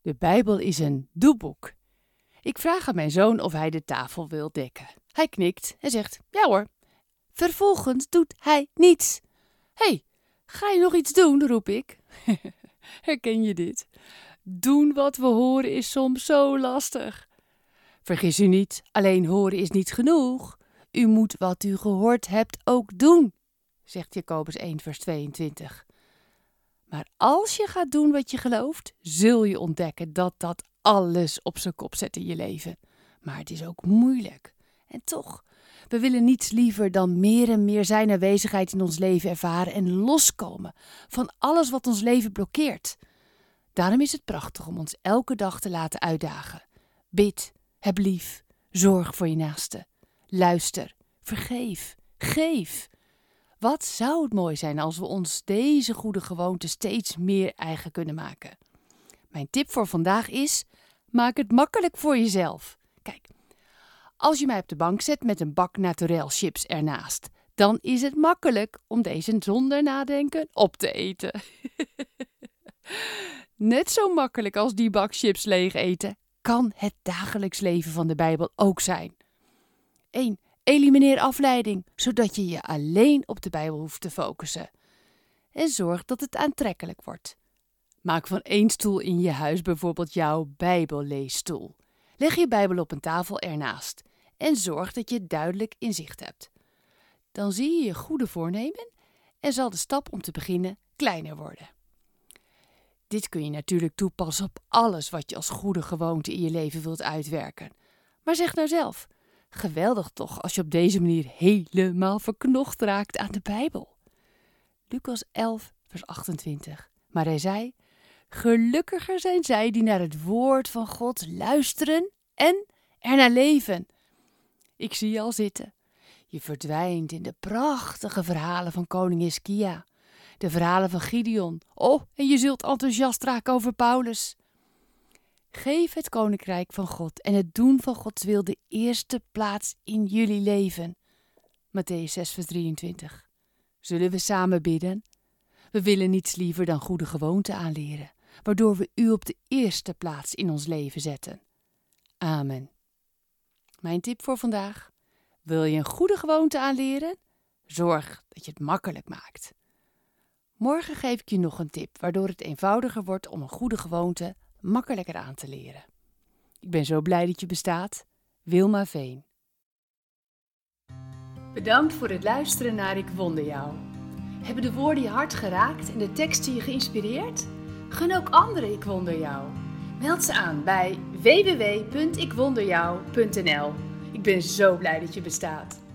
De Bijbel is een doeboek. Ik vraag aan mijn zoon of hij de tafel wil dekken. Hij knikt en zegt, ja hoor. Vervolgens doet hij niets. Hé, ga je nog iets doen, roep ik. Herken je dit? Doen wat we horen is soms zo lastig. Vergis u niet, alleen horen is niet genoeg. U moet wat u gehoord hebt ook doen, zegt Jacobus 1 vers 22. Maar als je gaat doen wat je gelooft, zul je ontdekken dat dat alles op zijn kop zet in je leven. Maar het is ook moeilijk. En toch, we willen niets liever dan meer en meer zijn aanwezigheid in ons leven ervaren en loskomen van alles wat ons leven blokkeert. Daarom is het prachtig om ons elke dag te laten uitdagen. Bid, heb lief, zorg voor je naaste. Luister, vergeef, geef. Wat zou het mooi zijn als we ons deze goede gewoonte steeds meer eigen kunnen maken. Mijn tip voor vandaag is, maak het makkelijk voor jezelf. Kijk, als je mij op de bank zet met een bak naturel chips ernaast, dan is het makkelijk om deze zonder nadenken op te eten. Net zo makkelijk als die bak chips leeg eten, kan het dagelijks leven van de Bijbel ook zijn. 1. Elimineer afleiding, zodat je je alleen op de Bijbel hoeft te focussen. En zorg dat het aantrekkelijk wordt. Maak van één stoel in je huis bijvoorbeeld jouw Bijbelleesstoel. Leg je Bijbel op een tafel ernaast en zorg dat je duidelijk inzicht hebt. Dan zie je je goede voornemen en zal de stap om te beginnen kleiner worden. Dit kun je natuurlijk toepassen op alles wat je als goede gewoonte in je leven wilt uitwerken. Maar zeg nou zelf, geweldig toch als je op deze manier helemaal verknocht raakt aan de Bijbel. Lucas 11 vers 28. Maar hij zei, gelukkiger zijn zij die naar het woord van God luisteren en ernaar leven. Ik zie je al zitten. Je verdwijnt in de prachtige verhalen van koning Hiskia. De verhalen van Gideon. Oh, en je zult enthousiast raken over Paulus. Geef het koninkrijk van God en het doen van Gods wil de eerste plaats in jullie leven. Mattheüs 6 vers 23. Zullen we samen bidden? We willen niets liever dan goede gewoonten aanleren, waardoor we u op de eerste plaats in ons leven zetten. Amen. Mijn tip voor vandaag. Wil je een goede gewoonte aanleren? Zorg dat je het makkelijk maakt. Morgen geef ik je nog een tip, waardoor het eenvoudiger wordt om een goede gewoonte makkelijker aan te leren. Ik ben zo blij dat je bestaat. Wilma Veen. Bedankt voor het luisteren naar Ik Wonder Jou. Hebben de woorden je hart geraakt en de teksten je geïnspireerd? Gun ook anderen Ik Wonder Jou. Meld ze aan bij www.ikwonderjou.nl. Ik ben zo blij dat je bestaat.